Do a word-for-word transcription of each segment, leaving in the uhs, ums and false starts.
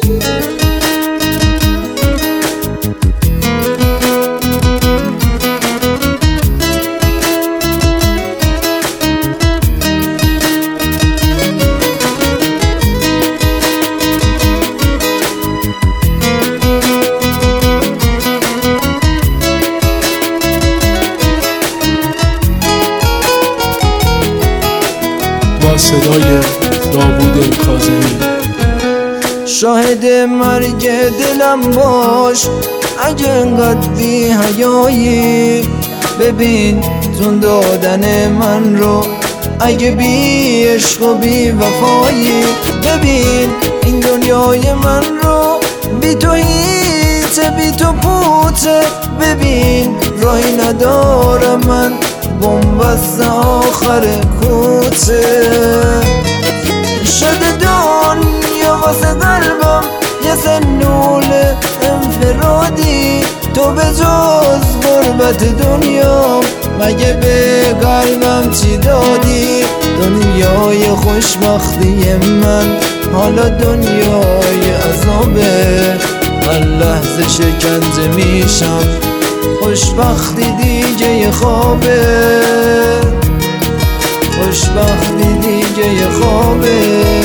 با صدای داوود کاظمی. شاهد مرگ دلم باش اگه انقدر بی حیایی، ببین جون دادن من رو اگه بی عشق و بی وفایی. ببین این دنیای من رو بی تو هیچه، بی تو پوچه. ببین راهی ندارم من، بنبست آخر کوچه. شده دنیا واسه قلبم یه سنول انفرادی، تو به جز غربت دنیا مگه به قلبم چی دادی؟ دنیای خوشبختی من حالا دنیای عذابه، هر لحظه شکنجه میشم، خوشبختی دیگه یه خوابه، خوشبختی دیگه یه خوابه.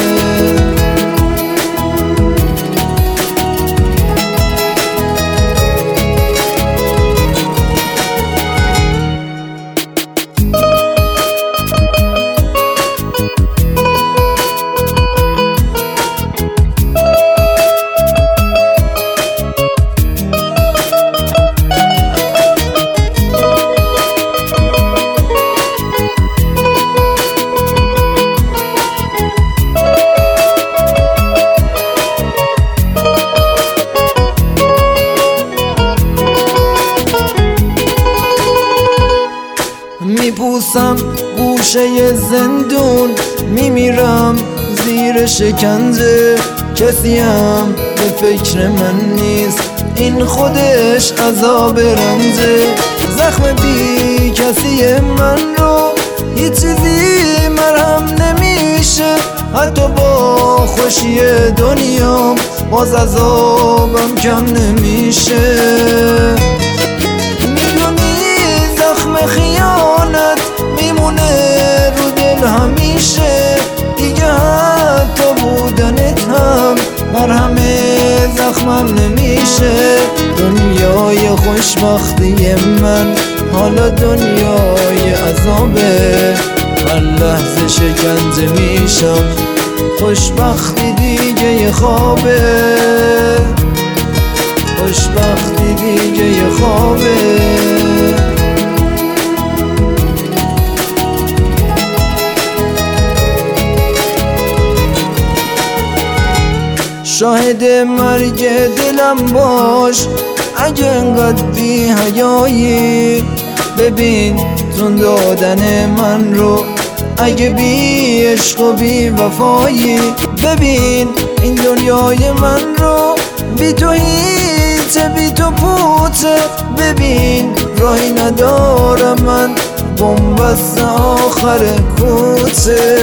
میپوسم گوشه زندون، میمیرم زیر شکنجه. کسی هم به فکر من نیست، این خودش عذاب رنجه. زخم بی کسی من رو هیچ چیزی مرهم نمیشه، حتی با خوشی دنیام باز عذابم کم نمیشه. خیانت میمونه رو دل همیشه، دیگه حتی بودنت هم مرهم زخمم نمیشه. دنیای خوشبختی من حالا دنیای عذابه، هر لحظه شکنجه میشم، خوشبختی دیگه یه خوابه، خوشبختی دیگه یه خوابه. شاهد مرگ دلم باش اگه انقدر بی حیایی، ببین جون دادن من رو اگه بی عشق و بی وفایی. ببین این دنیای من رو بی تو هیچه، بی تو پوچه. ببین راهی ندارم من، بنبست آخر کوچه.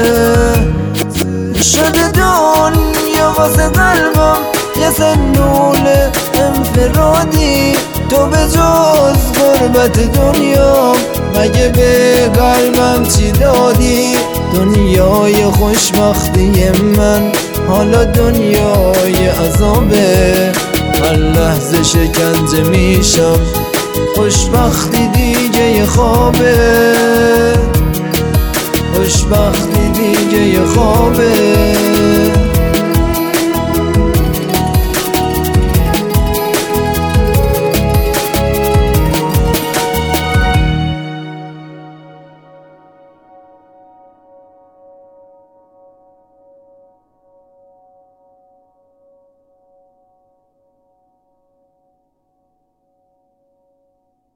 شده دنیا واسه قلبم یه سنول انفرادی، تو به جز غربت دنیا مگه به قلبم چی دادی؟ دنیای خوشبختی من حالا دنیای عذابه، هر لحظه شکنجه میشم، خوشبختی دیگه یه خوابه، خوشبختی دیگه یه خوابه.